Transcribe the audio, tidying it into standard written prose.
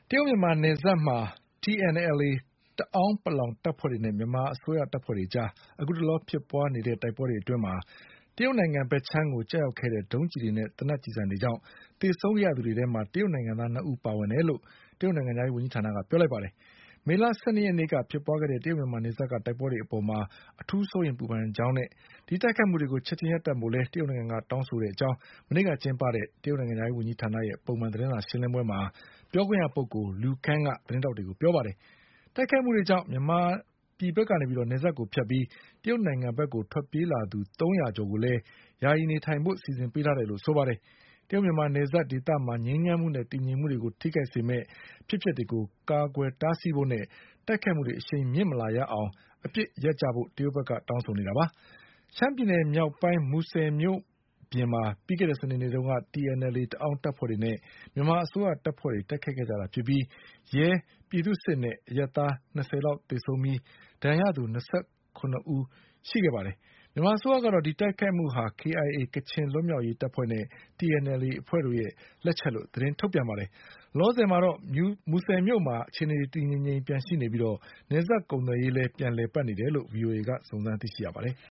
တရုတ်မြန်မာနယ်စပ်မှာ TNLA တအာင်းပလောင်တပ်ဖွဲ့တွေနဲ့မြန်မာအစိုးရတပ်ဖွဲ့တွေကြားအခုတလောဖြစ်ပွါးနေတဲ့တိုက်ပွဲတွေအတွင်းမှာတရုတ်နိုင်ငံဘက်ခြမ်းကိုကျရောက်ခဲ့တဲ့ဒုံးကျည်တွေနဲ့သေနတ်ကျည်ဆံတွေကြောင့်သေဆုံးခဲ့ရသူတွေထဲမှာတရုတ်နိုင်ငံသား2ဦးပါဝင်တယ်လို့တရုတ်နိုင်ငံခြားရေးဝန်ကြီးဌာနကပြောလိုက်ပါတယ်။မေလ12ရက်နေ့ကဖြစ်ပွါးခဲ့တဲ့တရုတ်မြန်မာနယ်စပ်ကတိုက်ပွဲတွေအပေါ်မှာအထူးစိုးရိမ်ပူပန်ကြောင်းနဲ့ဒီတိုက်ခိုက်မှုတွေကိုချက်ချင်းရပ်တန့်ဖို့လည်းတရုတ်နိုင်ငံကတောင်းဆိုတဲ့အကြောင်းမနေ့ကကျင်းပတဲ့တရုတ်နိုင်ငံခြားရေးဝန်ကြီးဌာနရဲ့ပုံမှန်သတင်းစာရှင်းလင်းပွဲမှာပြောခွင့်ရပုဂ္ဂိုလ် Lu Kang ကသတင်းထောက်တွေကိုပြောပါတယ်။တိုက်ခိုက်မှုတွေကြောင့်မြန်မာပြည်ဘက်ကနေနယ်စပ်ကိုဖြတ်ပြီးတရုတ်နိုင်ငံဘက်ကိုထွက်ပြေးလာသူ300ကျော်ကိုလည်းယာယီနေထိုင်ဖို့စီစဉ်ပေးထားတယ်လို့ဆိုပါတယ်။တရုတ်မြန်မာနယ်စပ်ဒေသမှာငြိမ်းချမ်းမှုနဲ့တည်ငြိမ်မှုတွေကိုထိခိုက်စေမယ့်ဖြစ်ပျက်တွေကိုကာကွယ်တားဆီးဖို့နဲ့တိုက်ခိုက်မှုတွေအရှိန်မြင့်မလာရအောင်အပစ်ရပ်ကြဖို့တရုတ်ဘက်ကတောင်းဆိုနေတာပါ။ရှမ်းပြည်နယ်မြောက်ပိုင်းမူဆယ်မြို့ပြင်မှာပြီးခဲ့တဲ့စနေနေ့တုန်းက TNLA တအာင်းတပ်ဖွဲ့တွေနဲ့မြန်မာအစိုးရတပ်ဖွဲ့တွေတိုက်ခိုက်ခဲ့ကြတာဖြစ်ပြီးရဲပြည်သူ့စစ်နဲ့အရပ်သား20လောက်သေဆုံးပြီးဒဏ်ရာရသူ29ဦးရှိခဲ့ပါတယ်။မြန်မာအစိုးရကတော့ဒီတိုက်ခိုက်မှုဟာ KIA ကချင်လွတ်မြောက်ရေးတပ်ဖွဲ့နဲ့ TNLA အဖွဲ့တို့ရဲ့လက်ချက်လို့သတင်းထုတ်ပြန်ပါတယ်။လောလောဆယ်မှာတော့မူဆယ်မြို့မှာအခြေအနေတည်တည်ငြိမ်ငြိမ်ပြန်ရှိနေပြီးနယ်စပ်ကုန်သွယ်ရေးလည်းပြန်လည်ပတ်နေတယ်လို့ VOA ကစုံစမ်းသိရှိရပါတယ်